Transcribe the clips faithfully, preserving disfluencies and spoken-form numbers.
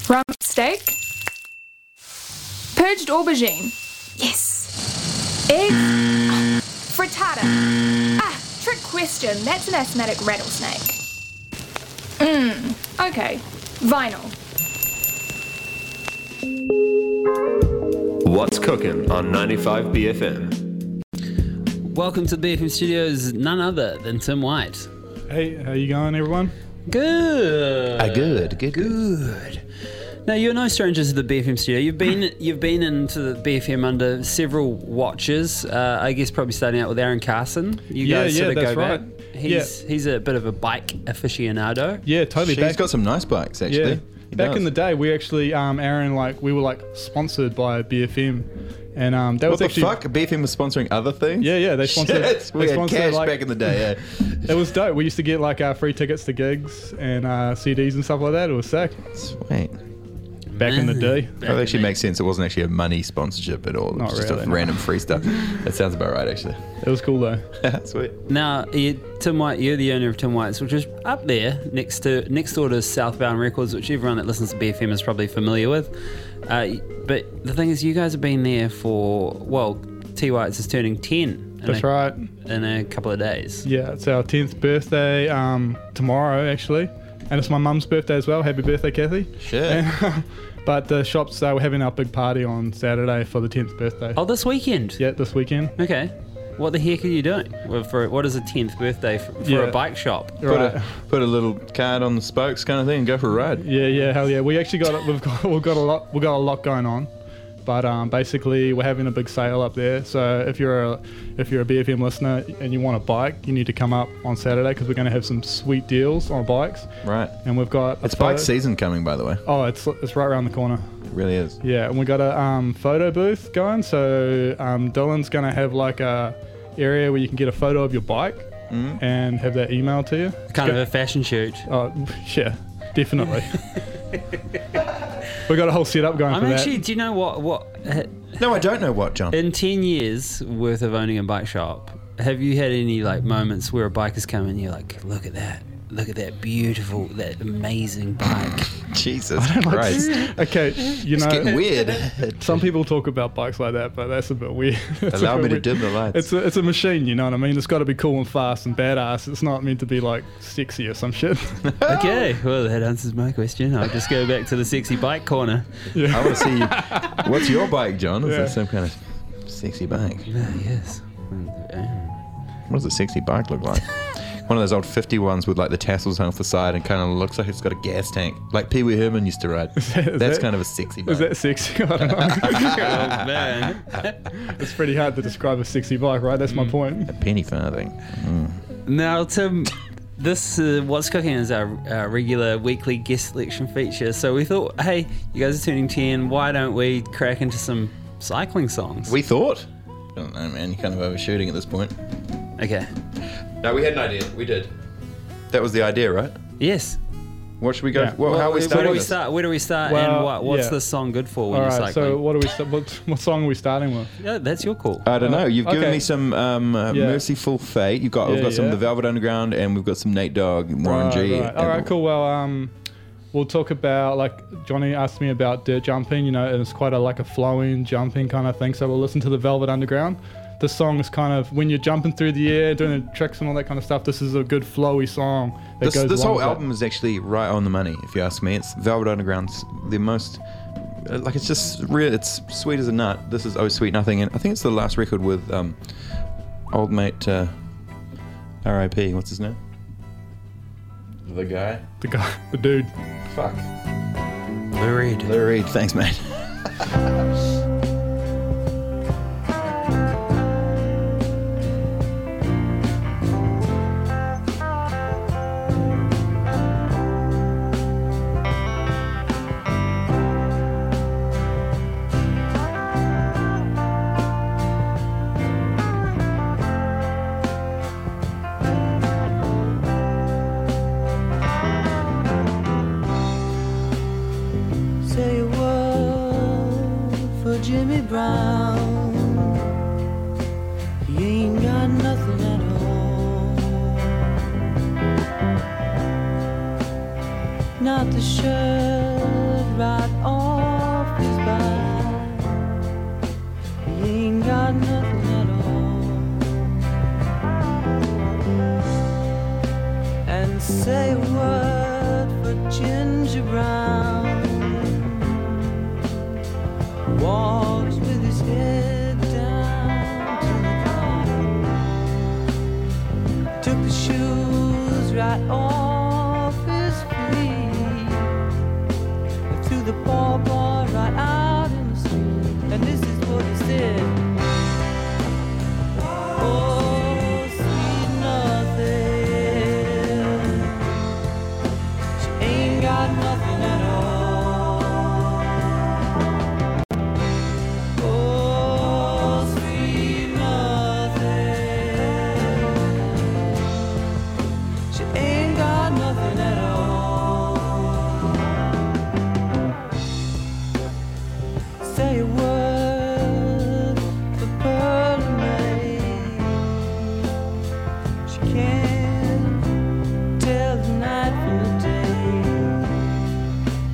Rump steak. Purged aubergine. Yes. Egg. Oh, frittata. Ah, trick question. That's an asthmatic rattlesnake. Mmm. Okay. Vinyl. What's cooking on ninety-five B F M? Welcome to the B F M studios, none other than Tim White. Hey, how you going, everyone? Good. Uh, good, good, Good. Now, you're no strangers to the B F M studio. You've been you've been into the B F M under several watches. Uh, I guess probably starting out with Aaron Carson. You Yeah, guys yeah, sort of that's go right. back. He's he's a bit of a bike aficionado. Yeah, totally. She's back, got some nice bikes, actually. yeah, He back does. in the day, we actually, um, Aaron, like, we were like sponsored by B F M, and um, that What was the actually fuck? B F M was sponsoring other things? Yeah, yeah, they sponsored. Shit, we they had sponsored, cash like- back in the day, yeah. It was dope. We used to get like uh, free tickets to gigs and uh, C Ds and stuff like that. It was sick. Sweet. Back in the day. Back That in actually the- makes sense. It wasn't actually a money sponsorship at all. It Not was just really, a no. random free stuff. That sounds about right, actually. It was cool though. Sweet. Now, you, Tim White, you're the owner of Tim White's, which is up there next to next door to Southbound Records, which everyone that listens to B F M is probably familiar with. Uh, but the thing is, you guys have been there for, well, T White's is turning ten. In That's a, right. In a couple of days. Yeah, it's our tenth birthday um, tomorrow actually, and it's my mum's birthday as well. Happy birthday, Kathy. Shit. And, but the shops, uh, we're having our big party on Saturday for the tenth birthday. Oh, this weekend? Yeah, this weekend. Okay. What the heck are you doing? Well, for what is a tenth birthday for, for Yeah. a bike shop? Put, Right. a, put a little card on the spokes kind of thing and go for a ride. Yeah, yeah, hell yeah. We actually got we've got we've got a lot we've got a lot going on, but um, basically we're having a big sale up there. So if you're a if you're a B F M listener and you want a bike, you need to come up on Saturday because we're going to have some sweet deals on bikes, Right. and we've got a It's bike photo- season coming, by the way. Oh, it's it's right around the corner. It really is. Yeah, and we got a um, photo booth going. So um, Dylan's going to have like a area where you can get a photo of your bike Mm. and have that emailed to you. Kind of a fashion shoot. Oh, yeah, definitely. we got a whole setup going I'm for actually, that. do you know what? what No, I don't know what, John. In ten years worth of owning a bike shop, have you had any like moments where a bike has come and you're like, look at that, look at that beautiful, that amazing bike? Jesus Christ. Okay, you It's know, getting weird. some people talk about bikes like that, but that's a bit weird. It's a Allow bit me to weird. dim the lights. It's a, it's a machine, you know what I mean? It's got to be cool and fast and badass. It's not meant to be like sexy or some shit. Okay, well that answers my question. I'll just go back to the sexy bike corner. I want to see you. What's your bike, John? Is Yeah. that some kind of sexy bike? Ah, yes. What does a sexy bike look like? One of those old fifty ones with like the tassels hung off the side and kind of looks like it's got a gas tank, like Pee Wee Herman used to ride. Is That's that- kind of a sexy bike. Is that sexy? I don't know. Oh man. It's pretty hard to describe a sexy bike, right? That's my point. a penny farthing? Mm. Now, Tim, this uh, What's Cooking is our, our regular weekly guest selection feature. So we thought, hey, you guys are turning ten. Why don't we crack into some cycling songs? We thought. I don't know, man. You're kind of overshooting at this point. Okay. No, we had an idea. We did. That was the idea, right? Yes. What should we go? Yeah. Well, how are we where do starting we this? start? Where do we start? Well, and what, what's yeah. this song good for when All you're right, cycling? so what do we st- what, what song are we starting with? Yeah, that's your call. I don't know. You've given Okay. me some um, uh, Yeah. Merciful Fate. You've got. We've Yeah, got some of yeah. the Velvet Underground, and we've got some Nate Dogg, and Warren Right, G. right. All right, cool. Well, um, we'll talk about, like, Johnny asked me about dirt jumping, you know, and it's quite a like a flowing jumping kind of thing. So we'll listen to the Velvet Underground. This song is kind of when you're jumping through the air, doing the tricks and all that kind of stuff. This is a good flowy song that This, goes this along whole with that. album is actually right on the money, if you ask me. It's Velvet Underground's the most, uh, like, it's just real. It's sweet as a nut. This is Oh Sweet Nothing, and I think it's the last record with um, old mate uh, R I P. What's his name? The guy. The guy, the dude. Fuck. Lou Reed. Lou Reed. Thanks, mate. Say a word for Jimmy Brown. He ain't got nothing at all. Not the shirt right off his back. He ain't got nothing at all. And say a word for Ginger Brown. Walks with his head down to the ground. Took the shoes right off his feet. Threw the ball ball right out in the street. And this is what he said. Oh, sweet nothing. She ain't got nothing at all. Say a word for Pearlie Mae. She can't tell the night from the day.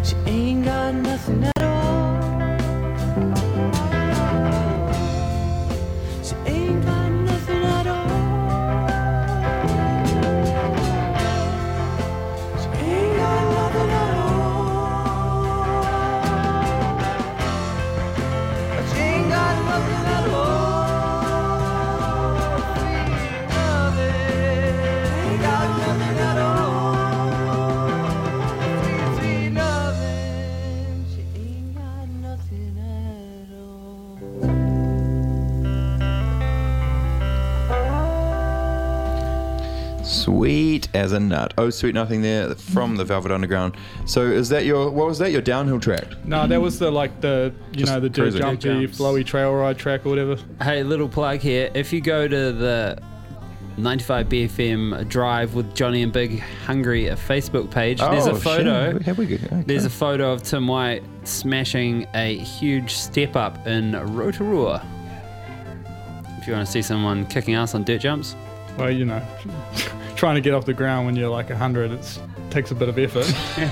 She ain't got nothing at all. She ain't got nothing at all. She ain't got nothing at all. She ain't got nothing at all. Sweet as a nut. Oh, Sweet Nothing there from the Velvet Underground. So is that your, what was that, your downhill track? No, that was the like the you Just know the dirt cruising. jumpy, Dirt jumps. flowy trail ride track or whatever. Hey, little plug here. If you go to the ninety-five B F M Drive with Johnny and Big Hungry a Facebook page, there's Oh, a photo. shit. Have we good? Okay. There's a photo of Tim White smashing a huge step up in Rotorua. If you want to see someone kicking ass on dirt jumps. Well, you know, trying to get off the ground when you're like a hundred, it takes a bit of effort.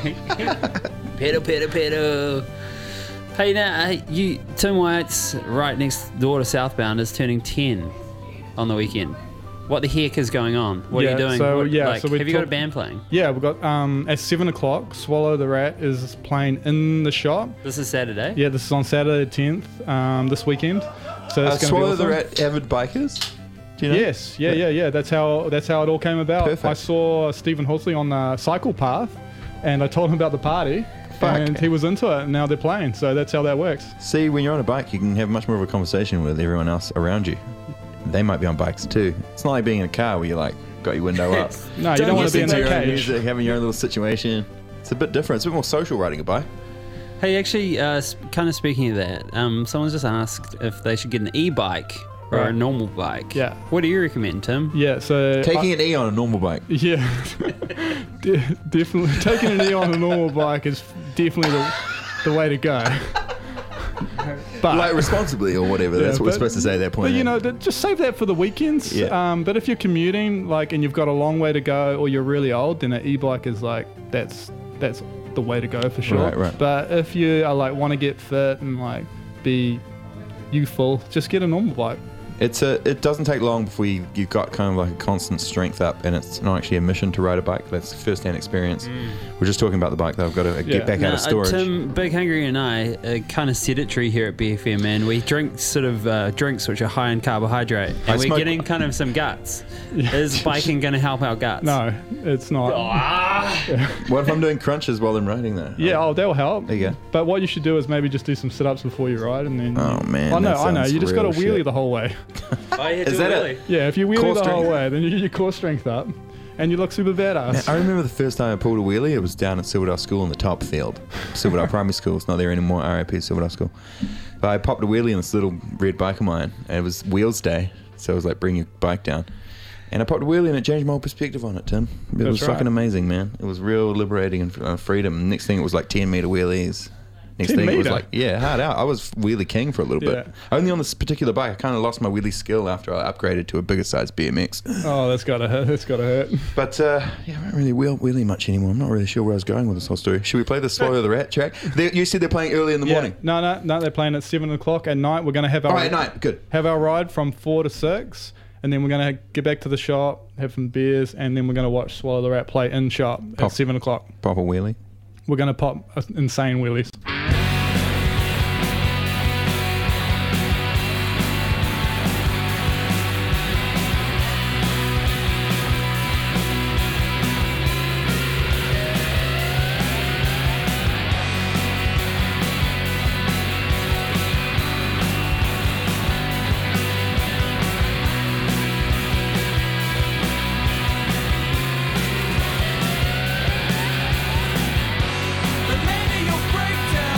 Pedal, pedal, pedal. Hey, now, hey, you, Tim White's right next door to Southbound is turning ten on the weekend. What the heck is going on? What Yeah, are you doing? so, What- yeah, like, so we have you got a talk- band playing? Yeah, we've got um, at seven o'clock. Swallow the Rat is playing in the shop. This is Saturday. Yeah, this is on Saturday the tenth, um, this weekend. So Uh, it's going to be Swallow awesome. the Rat avid bikers? Do you know? Yes, yeah, yeah, yeah. That's how that's how it all came about. Perfect. I saw Stephen Horsley on the cycle path, and I told him about the party, Fuck. and he was into it. And now they're playing, so that's how that works. See, when you're on a bike, you can have much more of a conversation with everyone else around you. They might be on bikes too. It's not like being in a car where you're like, got your window up. No, you Don't don't want to be listen in to that your own cage. music, having your own little situation. It's a bit different. It's a bit more social riding a bike. Hey, actually, uh, s- kind of speaking of that, um, someone's just asked if they should get an e-bike or a Right. normal bike. Yeah. What do you recommend, Tim? Yeah, so Taking I- an E on a normal bike. yeah, De- definitely taking an E on a normal bike is definitely the, the way to go. But Like responsibly or whatever. Yeah, That's what we're but- supposed to say at that point. But you know, th- just save that for the weekends. Yeah. Um, but if you're commuting, like, and you've got a long way to go, or you're really old, then an e-bike is like that's that's the way to go for sure. Right, right. But if you are like want to get fit and like be youthful, just get a normal bike. It's a. It doesn't take long before you, you've got kind of like a constant strength up, and it's not actually a mission to ride a bike. That's first-hand experience. We're just talking about the bike that I've got to Yeah. get back out Now, of storage. Uh, Tim, Big Hungry and I are kind of sedentary here at B F M, and we drink sort of uh, drinks which are high in carbohydrate, and I we're smoke- getting kind of some guts. Is biking going to help our guts? No, it's not. What if I'm doing crunches while I'm riding though? Yeah, oh, that'll help. There you go. But what you should do is maybe just do some sit-ups before you ride, and then. Oh, man, I know, that I know. sounds You just got to real wheelie shit. the whole way. Oh, yeah, Is do that it it? really? Yeah, if you wheelie Core the whole strength. way, then you get your core strength up, and you look super badass. I remember the first time I pulled a wheelie. It was down at Silverdale School in the top field. Silverdale Primary School. It's not there anymore. R I P Silverdale School. But I popped a wheelie in this little red bike of mine, and it was wheels day, so it was like bring your bike down. And I popped a wheelie, and it changed my whole perspective on it, Tim. It That's was right. fucking amazing, man. It was real liberating and uh, freedom. Next thing, it was like ten meter wheelies. Next ten thing, it was meter? like, yeah, hard out. I was wheelie king for a little bit. Yeah. Only on this particular bike, I kind of lost my wheelie skill after I upgraded to a bigger size B M X. Oh, that's gotta hurt. That's gotta hurt. But uh, yeah, I don't really wheel wheelie much anymore. I'm not really sure where I was going with this whole story. Should we play the Swallow the Rat track? They, you said they're playing early in the morning. No, no, no. They're playing at seven o'clock at night. We're gonna have our All right, at night. Good. have our ride from four to six, and then we're gonna get back to the shop, have some beers, and then we're gonna watch Swallow the Rat play in shop Pop. at seven o'clock. Pop a wheelie. We're gonna pop uh, insane wheelies. But maybe you'll break down.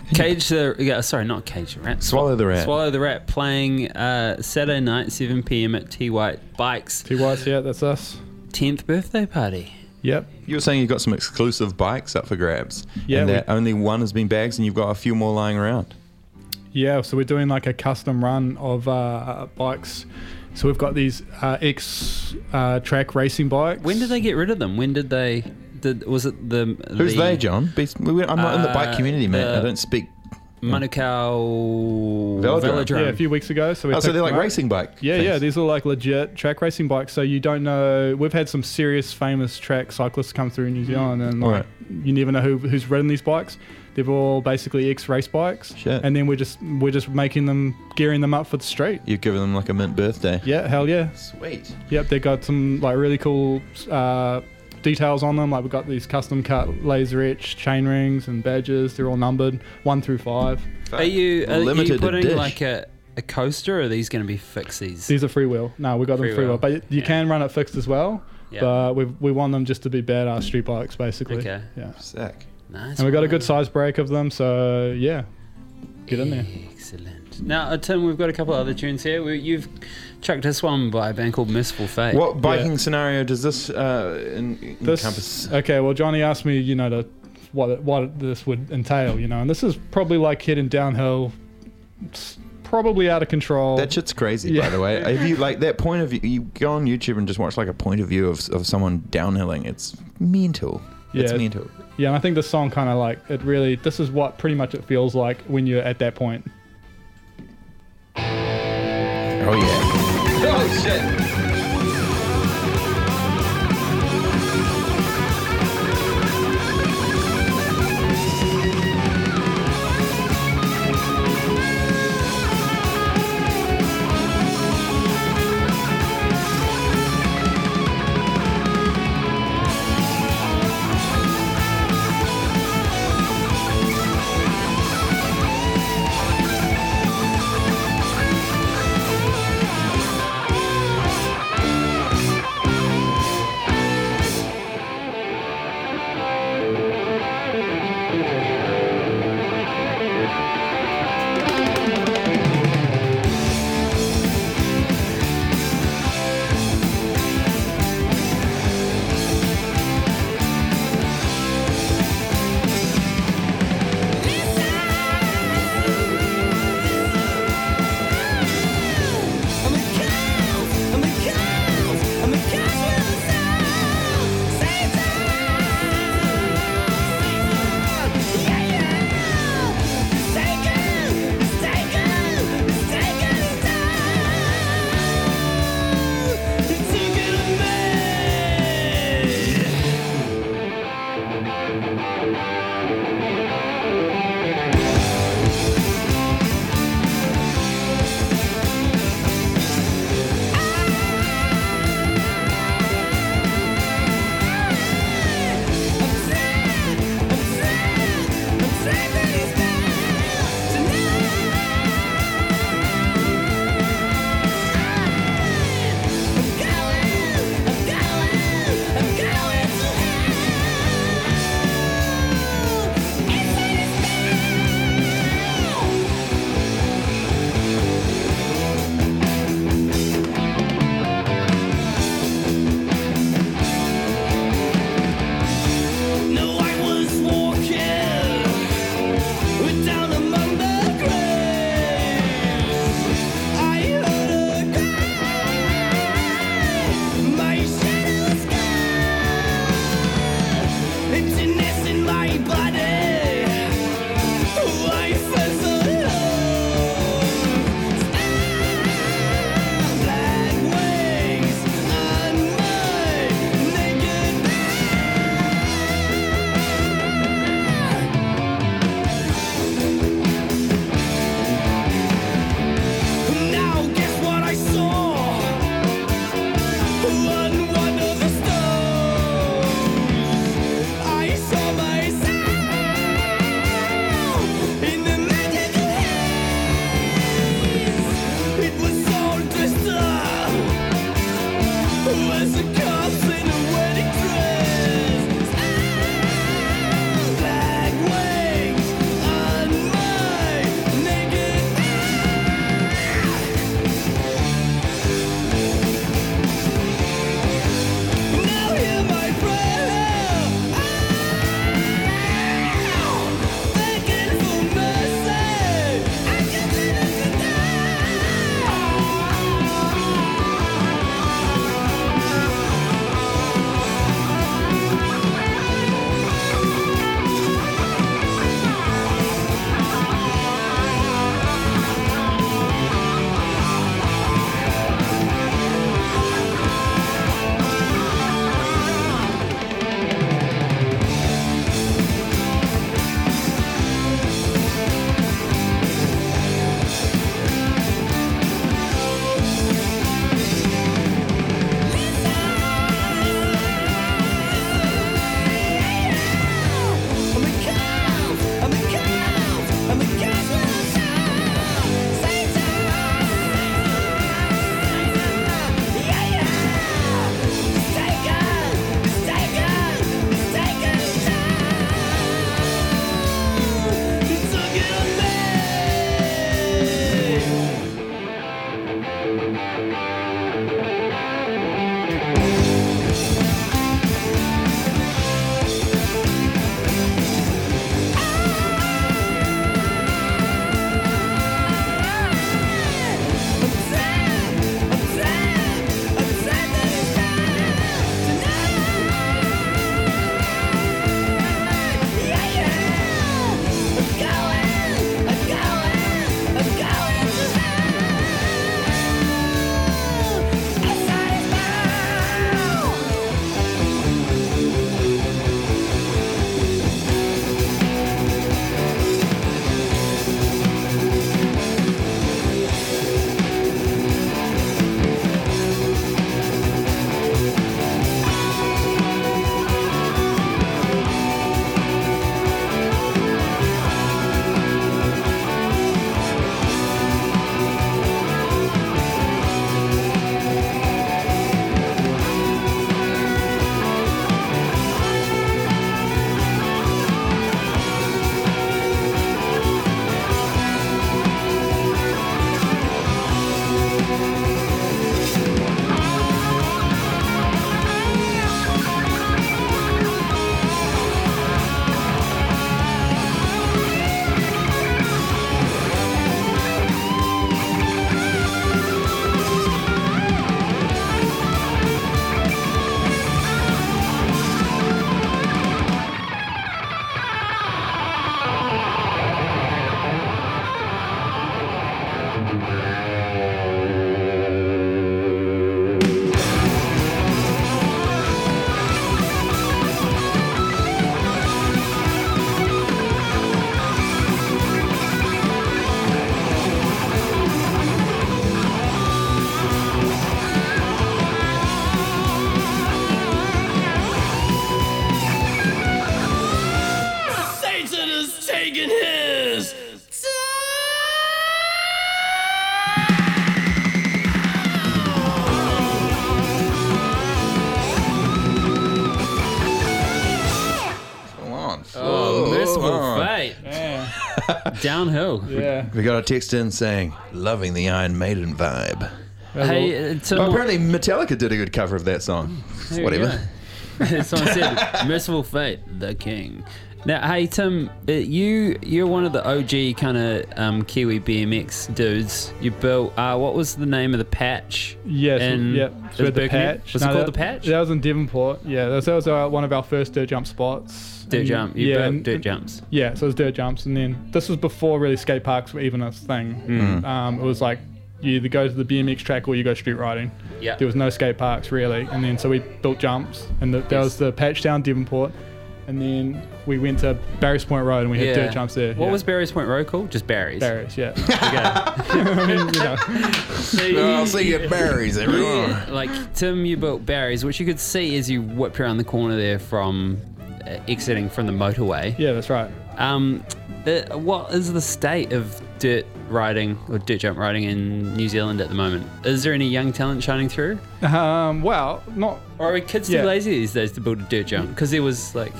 Cage the yeah, sorry, not Cage the Rat. Swallow the Rat. Swallow the Rat playing uh, Saturday night, seven p.m. at T White Bikes. T White's, yeah, that's us. tenth birthday party. Yep. You were saying you've got some exclusive bikes up for grabs. Yeah, And we- that only one has been bags and you've got a few more lying around. Yeah, so we're doing like a custom run of uh, bikes. So we've got these uh, X uh, track racing bikes. When did they get rid of them? When did they? Did was it the? Who's the they, John? Be- I'm not in the bike Uh, community, mate. the- I don't speak. Manukau Velodrome. Velodrome. Yeah, a few weeks ago. So we Oh, so picked they're like them up. racing bike. Yeah, things. yeah, these are like legit track racing bikes. So you don't know. We've had some serious, famous track cyclists come through New Zealand, and like, Right. you never know who, who's ridden these bikes. They're all basically ex-race bikes, Shit. and then we're just we're just making them, gearing them up for the street. You've given them like a mint birthday. Yeah, hell yeah. Sweet. Yep, they got some like really cool uh, details on them. Like we've got these custom cut laser etch chain rings and badges. They're all numbered one through five. Are you are you Limited putting edition. like a, a coaster, or are these going to be fixies? These are freewheel. No, we got them Freewheel. freewheel, but you Yeah. can run it fixed as well. Yeah. But we we want them just to be badass street bikes, basically. Okay. Yeah. Sick. Nice. And we got a one. good size break of them, so yeah, get in there. Excellent. Now, uh, Tim, we've got a couple of other tunes here. We, you've chucked this one by a band called Merciful Fate. What biking Yeah. scenario does this uh, in, This, encompass? okay, well, Johnny asked me, you know, to, what what this would entail, you know, and this is probably like heading downhill, it's probably out of control. That shit's crazy, Yeah. by the way. If you like that point of view, you go on YouTube and just watch like a point of view of, of someone downhilling. It's mental. It's Yeah. mental. Yeah, and I think the song kind of like it really. This is what pretty much it feels like when you're at that point. Oh yeah. Oh shit. Downhill. Yeah. We got a text in saying, loving the Iron Maiden vibe. Hey, uh, Tim, Well, apparently Metallica did a good cover of that song. There you Whatever. go. Someone said, "Merciful Fate, the King." Now, hey Tim, uh, you you're one of the O G kind of um, Kiwi B M X dudes. You built. Uh, what was the name of the patch? Yes, in- yeah. is So the Birkenhead? patch. Was it No, called that- the patch? That was in Devonport. Yeah, that was, that was uh, one of our first dirt jump spots. Dirt And- jump. You yeah, built and- dirt jumps. Yeah, so it was dirt jumps, and then this was before really skate parks were even a thing. Mm. Um, it was like you either go to the B M X track or you go street riding. Yeah. There was no skate parks really, and then so we built jumps, and the, that Yes. was the patch down Devonport, and then we went to Barry's Point Road and we had Yeah. dirt jumps there. What yeah. was Barry's Point Road called? Just Barry's. Barry's? Yeah. Okay. I mean, you know. So you- I'll see you at Barry's, everyone. Yeah, like Tim, you built Barry's, which you could see as you whipped around the corner there from uh, exiting from the motorway. Yeah, that's right. Um, uh, what is the state of dirt riding or dirt jump riding in New Zealand at the moment? Is there any young talent shining through, Um, well, not. or are kids too Yeah. lazy these days to build a dirt jump? Because there was like,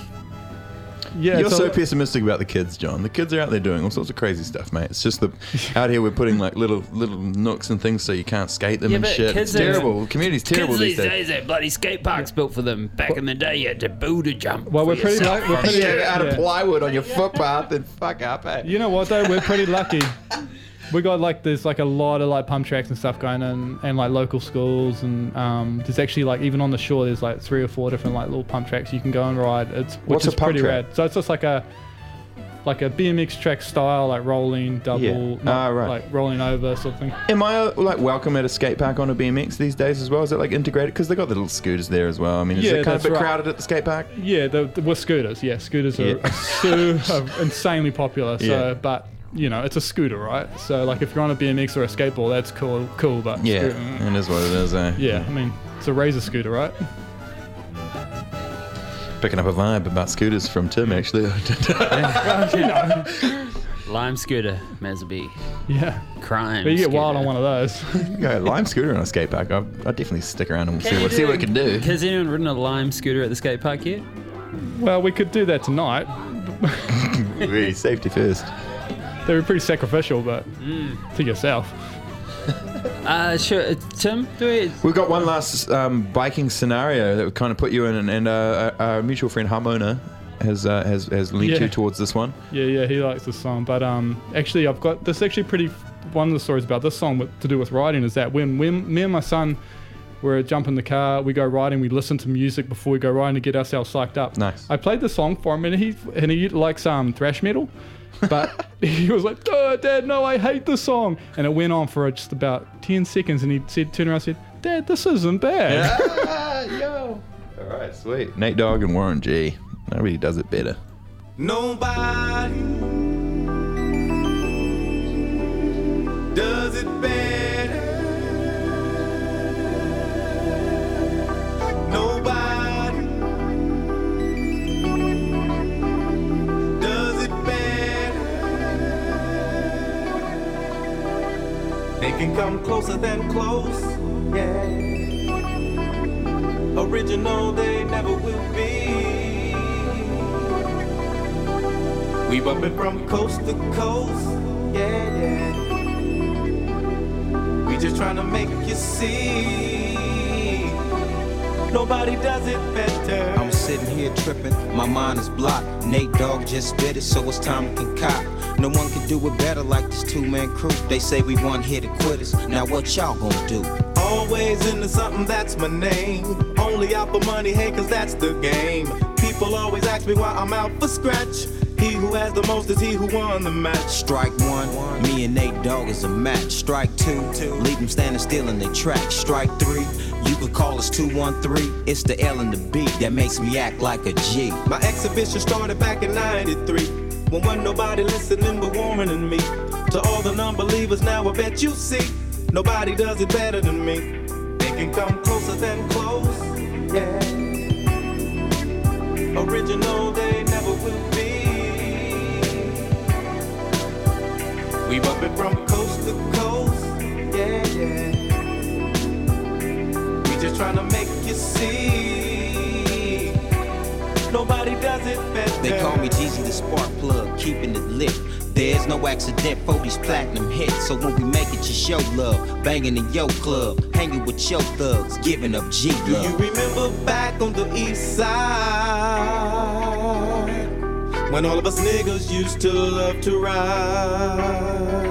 Yeah, You're it's so a- pessimistic about the kids, John. The kids are out there doing all sorts of crazy stuff, mate. It's just that out here we're putting like little little nooks and things so you can't skate them Yeah, and but shit. kids It's are- terrible. The community's terrible kids these these days. days have bloody skate parks built for them. Back in the day, you had to build a jump. Well, for we're pretty. yourself. Lu- we're pretty Shit out of yeah. plywood on your footpath and fuck up, eh? You know what though? We're pretty lucky. We got like there's like a lot of like pump tracks and stuff going on, and like local schools, and um, there's actually like even on the shore there's like three or four different like little pump tracks you can go and ride. It's which What's is a pump pretty track? rad. So it's just like a like a B M X track style, like rolling double, Yeah. not Ah, right. like rolling over sort of thing. Am I uh, like welcome at a skate park on a B M X these days as well? Is it like integrated? Because they got the little scooters there as well. I mean, is Yeah, it kind of that's a bit right. crowded at the skate park? Yeah, the, the, with scooters. Yeah, scooters are, Yeah. are, so, are insanely popular. So, Yeah. but you know, it's a scooter, right? So like if you're on a B M X or a skateboard, that's cool, cool. But Yeah, scooter- it is what it is, eh? yeah, I mean, it's a razor scooter, right? Picking up a vibe about scooters from Tim, actually. Lime scooter, Mazabee, Yeah. crime. But you get scooter. wild on one of those. Yeah, lime scooter on a skate park. I'd, I'd definitely stick around and see what, see what it can do. Has anyone ridden a lime scooter at the skate park yet? Well, we could do that tonight. Really, safety first. They were pretty sacrificial, but to yourself. Uh, sure. Uh, Tim, do it. We've got one last um, biking scenario that would kind of put you in, and, and uh, our our mutual friend Harmona has uh, has has linked Yeah. you towards this one. Yeah, yeah, he likes this song. But um, actually, I've got this. Actually, pretty. One of the stories about this song with, to do with riding is that when, when me and my son were jumping the car, we go riding. We listen to music before we go riding to get ourselves psyched up. Nice. I played the song for him, and he and he likes um thrash metal, but he was like, "Oh, Dad, no, I hate this song." And it went on for just about ten seconds, and he said, turned around, and said, "Dad, this isn't bad." Ah, yo. All right, sweet. Nate Dogg and Warren G. Nobody does it better. Nobody does it better. Nobody does it better. They can come closer than close, yeah. Original they never will be. We bumpin' from coast to coast, yeah, yeah. We just tryna make you see. Nobody does it better. I'm sitting here tripping, my mind is blocked. Nate Dogg just did it, so it's time to concoct. No one can do it better like this two-man crew. They say we one here to quitters. Now what y'all gonna do? Always into something, that's my name. Only out for money, hey, cause that's the game. People always ask me why I'm out for scratch. He who has the most is he who won the match. Strike one, me and Nate Dogg is a match. Strike two, leave them standing still in their track. Strike three, you could call us two one three. It's the L and the B that makes me act like a G. My exhibition started back in ninety-three, when wasn't nobody listening but Warren and me. To all the non-believers now I bet you see, nobody does it better than me. They can come closer than close, yeah. Original they never will be. We bump it from coast to coast, yeah, yeah. We just tryna make you see, nobody does it better. They call me Jeezy the spark plug, keeping it lit. There's no accident for these platinum hits. So when we make it, just show love. Banging in your club, hanging with your thugs, giving up G love. Do you remember back on the east side when all of us niggas used to love to ride?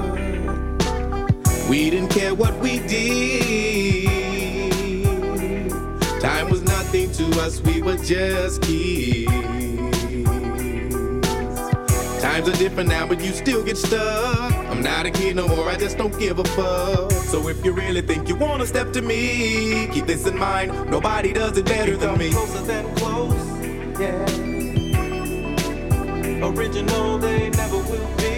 We didn't care what we did. Time was nothing to us, we were just kids. Times are different now, but you still get stuck. I'm not a kid no more, I just don't give a fuck. So if you really think you wanna step to me, keep this in mind, nobody does it better than me. Closer than close, yeah. Original, they never will be.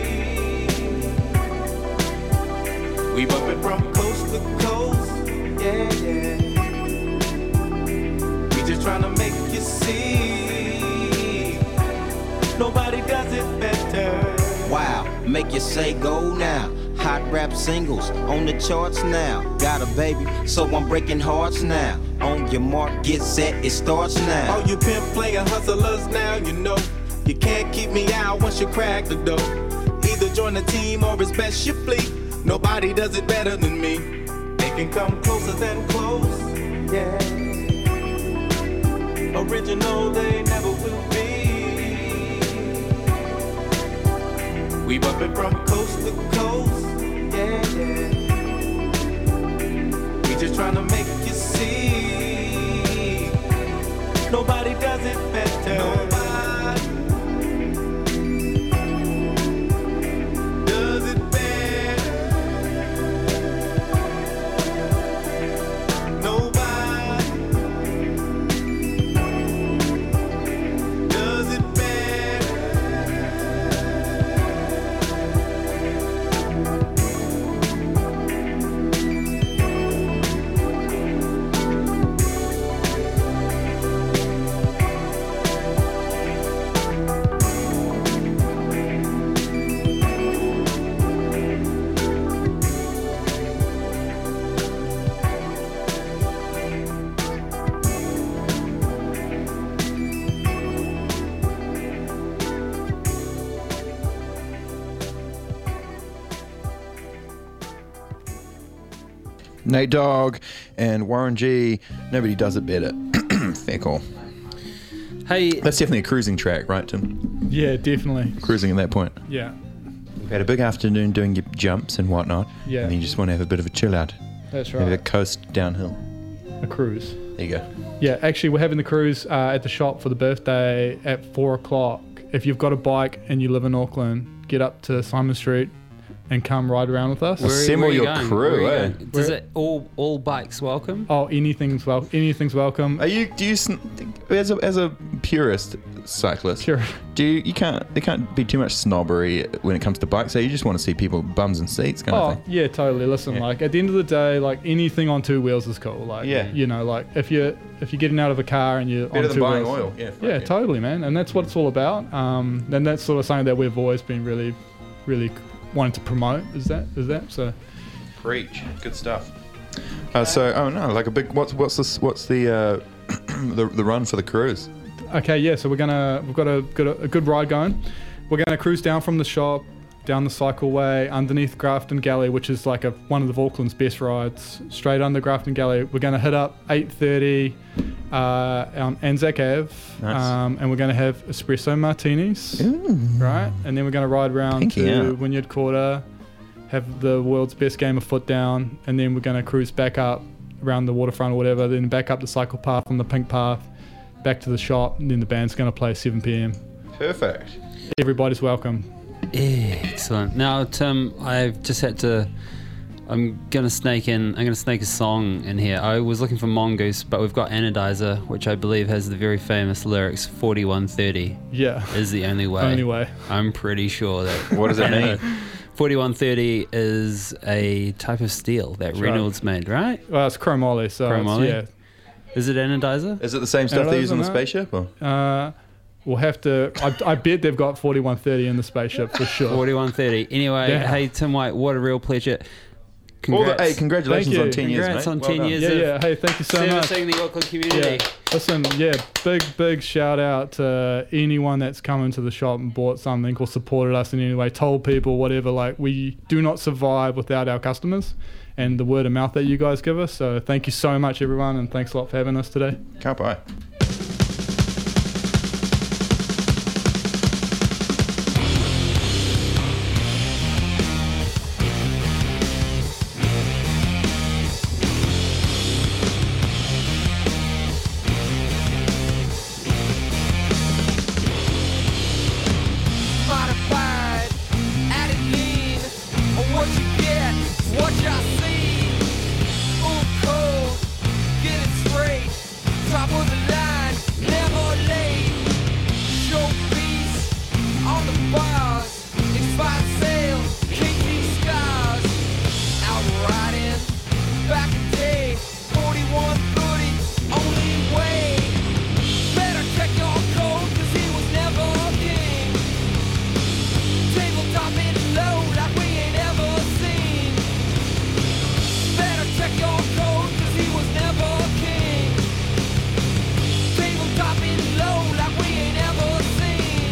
We bump it from coast to coast, yeah, yeah. We just tryna make you see, nobody does it better. Wow, make you say go now. Hot rap singles on the charts now. Got a baby, so I'm breaking hearts now. On your mark, get set, it starts now. All you pimp player hustlers now, you know you can't keep me out once you crack the door. Either join the team or it's best you flee. Nobody does it better than me. They can come closer than close, yeah. Original, they never will be. We bump it from coast to coast, yeah, yeah. We just tryna make you see, nobody does it better. Nobody does it better. Nobody does it better. Nate Dogg and Warren G. Nobody does it better. Fair call. Hey, That's definitely a cruising track, right, Tim? Yeah, definitely. Cruising at that point. Yeah, You've had a big afternoon doing your jumps and whatnot. Yeah. And then you just want to have a bit of a chill out. that's Maybe a right. coast downhill. A cruise. There you go. Yeah, actually, we're having the cruise uh, at the shop for the birthday at four o'clock. If you've got a bike and you live in Auckland, get up to Simon Street and come ride around with us. Where- Assemble are you your going? crew, Where are you eh? going? Does it all all bikes welcome? Oh, anything's wel- anything's welcome. Are you? Do you? sn- As a as a purist cyclist, Sure. do you? You can't. There can't be too much snobbery when it comes to bikes. So you just want to see people bums and seats, kind Oh, of thing. yeah, totally. Listen, Yeah. like at the end of the day, like anything on two wheels is cool. Like, Yeah. you know, like if you're if you're getting out of a car and you're Better on than two buying wheels, oil. Yeah. fuck Yeah, totally, man. And that's what it's all about. Um, and that's sort of something that we've always been really, really wanting to promote. Is that is that so? Preach. Good stuff. Uh, so, oh no, like a big. What's what's this? What's the uh, the the run for the cruise? Okay, yeah. So we're gonna we've got a good a good ride going. We're gonna cruise down from the shop, down the cycleway, underneath Grafton Galley, which is like a one of the Auckland's best rides, straight under Grafton Galley. We're gonna hit up eight thirty uh, on Anzac Ave, Nice. um, and we're gonna have espresso martinis, right? And then we're gonna ride around Pinky to out. Wynyard Quarter, have the world's best game of foot down, and then we're gonna cruise back up around the waterfront or whatever, then back up the cycle path on the pink path, back to the shop, and then the band's gonna play seven p.m. Perfect. Everybody's welcome. Excellent. Now, Tim, I've just had to. I'm gonna snake in. I'm gonna snake a song in here. I was looking for Mongoose, but we've got Anodizer, which I believe has the very famous lyrics. forty-one thirty Yeah. is the only way. Only way. I'm pretty sure that. What does it mean? forty-one thirty is a type of steel that right. Reynolds made, right? Well, it's chromoly, so Chromoly? it's, Is it Anodizer? Is it the same stuff It they is, use on the isn't it? spaceship? Or? yeah. Uh, we'll have to. I, I bet they've got forty-one thirty in the spaceship for sure. forty-one thirty. Anyway, Yeah. hey Tim White, what a real pleasure. All the, Congrats. hey, congratulations Thank you. on ten years, Congrats mate. on Well ten done. years Yeah, of yeah. Hey, thank you so much. servicing the Auckland community. Yeah. Listen, yeah, big, big shout out to anyone that's come into the shop and bought something or supported us in any way, told people, whatever. Like, we do not survive without our customers and the word of mouth that you guys give us. So thank you so much, everyone, and thanks a lot for having us today. Ka pai. Modified, added lean, or what you get, what y'all see. Full code, get it straight, top of the line, never late. Showpiece on the bars, expired sale, K T scars. Out riding, back in day, forty-one thirty, only way. Better check your code, cause he was never king. Tabletop in low like we ain't ever seen. Better check your code cause he was never king. Tabletop in low like we ain't ever seen.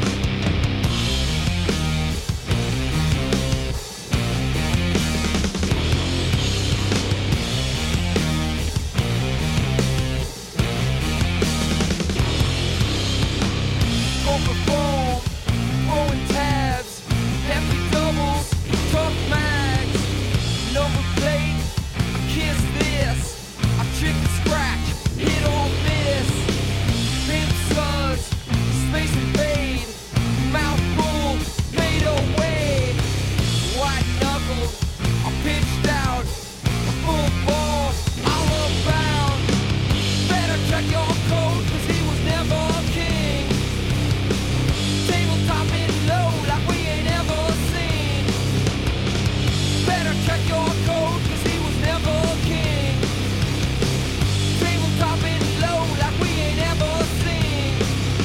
Open phone, throwing tabs, hefty doubles, tough mags, number plate, I kiss this, I chicken scratch, hit or miss, pimp slugs, space invade, mouthful, made away, white knuckle, I pitched out, a full ball, all abound, better check your code cause he was never king. Tabletop in low like we ain't ever seen. Better check your code cause he was never king. Tabletop in low like we ain't ever seen.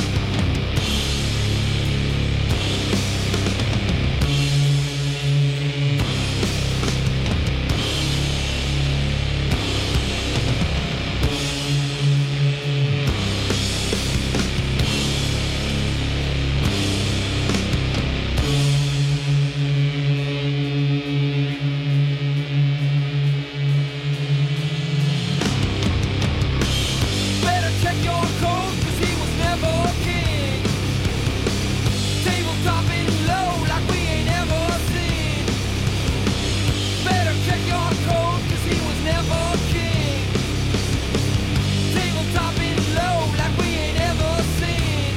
Better check your code cause he was never king. Tabletop in low like we ain't ever seen. Better check your code cause he was never king. Tabletop in low like we ain't ever seen.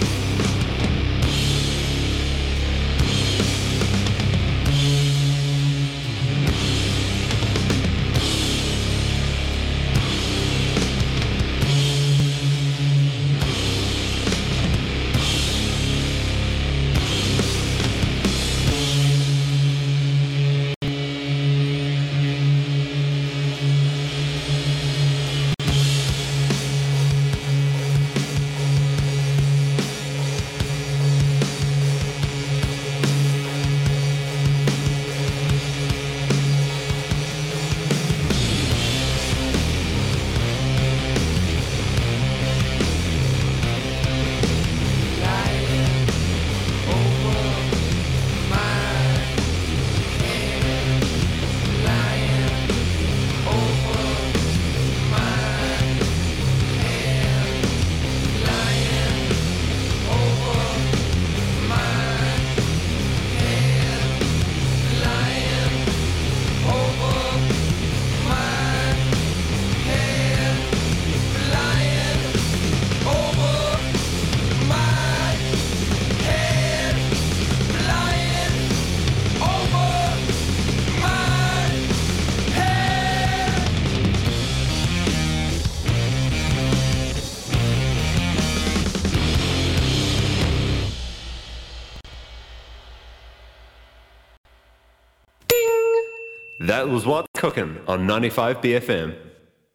That was What's Cooking on ninety-five B F M.